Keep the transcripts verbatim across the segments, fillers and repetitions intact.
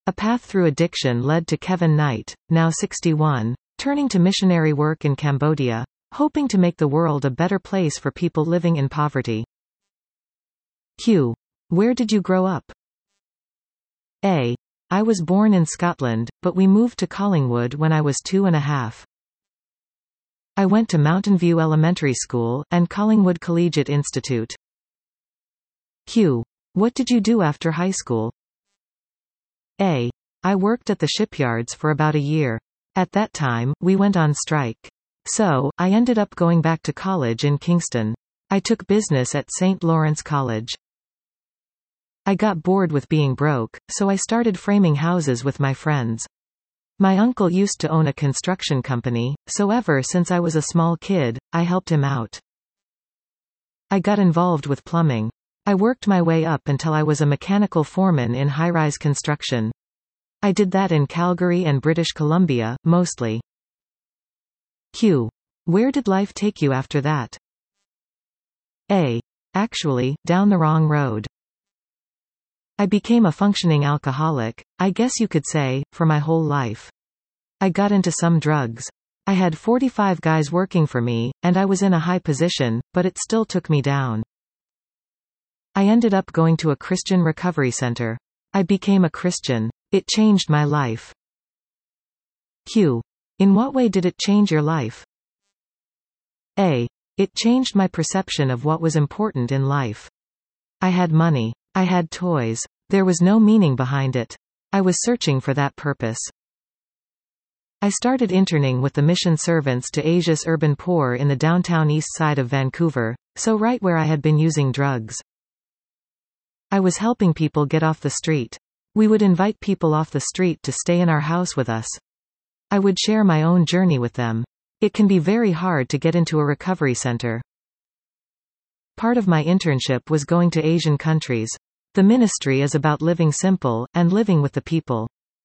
A path through addiction led to Kevin Knight, now sixty-one, turning to missionary work in Cambodia, hoping to make the world a better place for people living in poverty. Q. Where did you grow up? A. I was born in Scotland, but we moved to Collingwood when I was two and a half. I went to Mountain View Elementary School, and Collingwood Collegiate Institute. Q. What did you do after high school? A. I worked at the shipyards for about a year. At that time, we went on strike. So, I ended up going back to college in Kingston. I took business at Saint Lawrence College. I got bored with being broke, so I started framing houses with my friends. My uncle used to own a construction company, so ever since I was a small kid, I helped him out. I got involved with plumbing. I worked my way up until I was a mechanical foreman in high-rise construction. I did that in Calgary and British Columbia, mostly. Q. Where did life take you after that? A. Actually, down the wrong road. I became a functioning alcoholic, I guess you could say, for my whole life. I got into some drugs. I had forty-five guys working for me, and I was in a high position, but it still took me down. I ended up going to a Christian recovery center. I became a Christian. It changed my life. Q. In what way did it change your life? A. It changed my perception of what was important in life. I had money. I had toys. There was no meaning behind it. I was searching for that purpose. I started interning with the mission servants to Asia's urban poor in the downtown east side of Vancouver, so right where I had been using drugs. I was helping people get off the street. We would invite people off the street to stay in our house with us. I would share my own journey with them. It can be very hard to get into a recovery center. Part of my internship was going to Asian countries. The ministry is about living simple, and living with the people.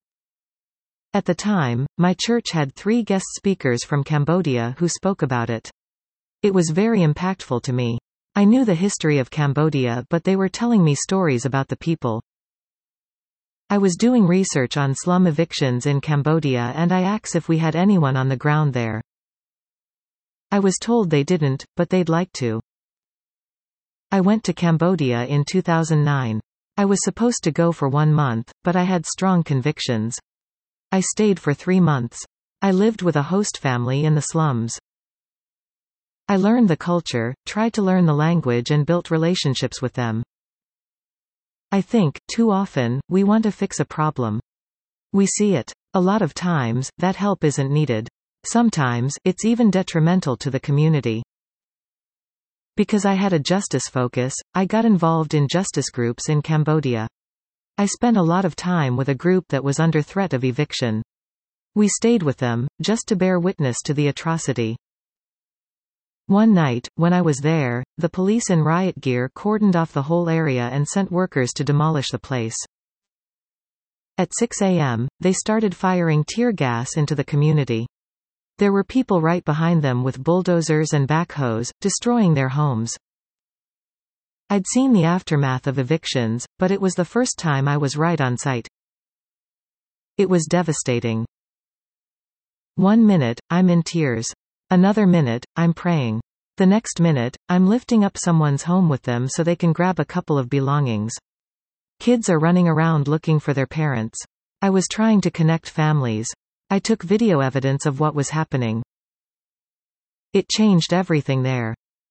At the time, my church had three guest speakers from Cambodia who spoke about it. It was very impactful to me. I knew the history of Cambodia, but they were telling me stories about the people. I was doing research on slum evictions in Cambodia and I asked if we had anyone on the ground there. I was told they didn't, but they'd like to. I went to Cambodia in two thousand nine. I was supposed to go for one month, but I had strong convictions. I stayed for three months. I lived with a host family in the slums. I learned the culture, tried to learn the language and built relationships with them. I think, too often, we want to fix a problem. We see it. A lot of times, that help isn't needed. Sometimes, it's even detrimental to the community. Because I had a justice focus, I got involved in justice groups in Cambodia. I spent a lot of time with a group that was under threat of eviction. We stayed with them, just to bear witness to the atrocity. One night, when I was there, the police in riot gear cordoned off the whole area and sent workers to demolish the place. At six a m, they started firing tear gas into the community. There were people right behind them with bulldozers and backhoes, destroying their homes. I'd seen the aftermath of evictions, but it was the first time I was right on site. It was devastating. One minute, I'm in tears. Another minute, I'm praying. The next minute, I'm lifting up someone's home with them so they can grab a couple of belongings. Kids are running around looking for their parents. I was trying to connect families. I took video evidence of what was happening. It changed everything there.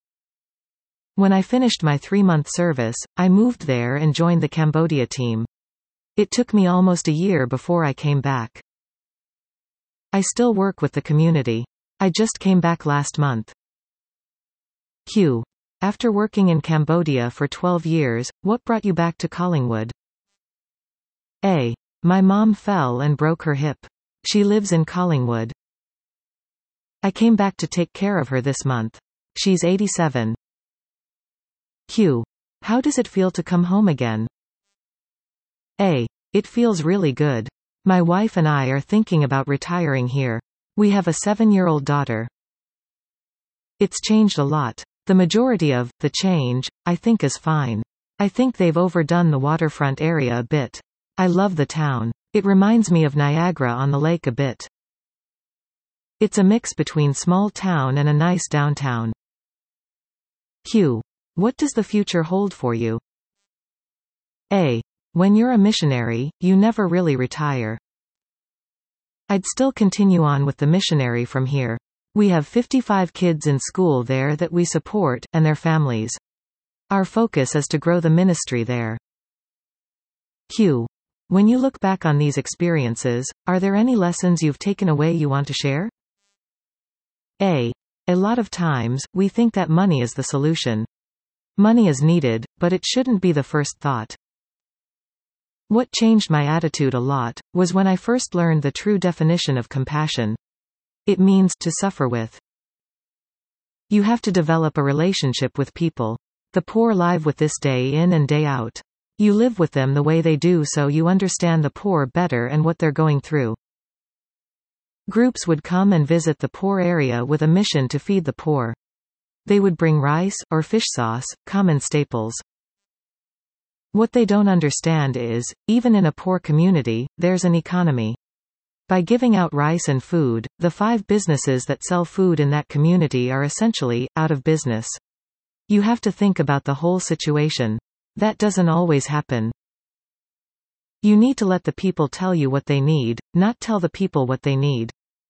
When I finished my three-month service, I moved there and joined the Cambodia team. It took me almost a year before I came back. I still work with the community. I just came back last month. Q. After working in Cambodia for twelve years, what brought you back to Collingwood? A. My mom fell and broke her hip. She lives in Collingwood. I came back to take care of her this month. She's eighty-seven. Q. How does it feel to come home again? A. It feels really good. My wife and I are thinking about retiring here. We have a seven-year-old daughter. It's changed a lot. The majority of the change, I think, is fine. I think they've overdone the waterfront area a bit. I love the town. It reminds me of Niagara on the Lake a bit. It's a mix between small town and a nice downtown. Q. What does the future hold for you? A. When you're a missionary, you never really retire. I'd still continue on with the missionary from here. We have fifty-five kids in school there that we support, and their families. Our focus is to grow the ministry there. Q. When you look back on these experiences, are there any lessons you've taken away you want to share? A. A lot of times, we think that money is the solution. Money is needed, but it shouldn't be the first thought. What changed my attitude a lot, was when I first learned the true definition of compassion. It means to suffer with. You have to develop a relationship with people. The poor live with this day in and day out. You live with them the way they do so you understand the poor better and what they're going through. Groups would come and visit the poor area with a mission to feed the poor. They would bring rice, or fish sauce, common staples. What they don't understand is, even in a poor community, there's an economy. By giving out rice and food, the five businesses that sell food in that community are essentially out of business. You have to think about the whole situation. That doesn't always happen. You need to let the people tell you what they need, not tell the people what they need.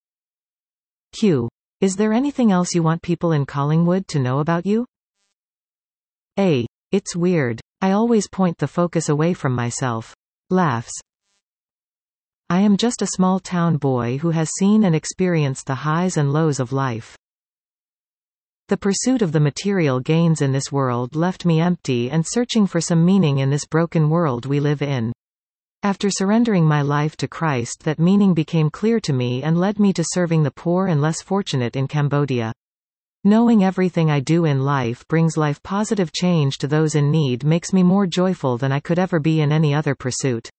Q. Is there anything else you want people in Collingwood to know about you? A. It's weird. I always point the focus away from myself. Laughs. I am just a small town boy who has seen and experienced the highs and lows of life. The pursuit of the material gains in this world left me empty and searching for some meaning in this broken world we live in. After surrendering my life to Christ, that meaning became clear to me and led me to serving the poor and less fortunate in Cambodia. Knowing everything I do in life brings life-positive change to those in need makes me more joyful than I could ever be in any other pursuit.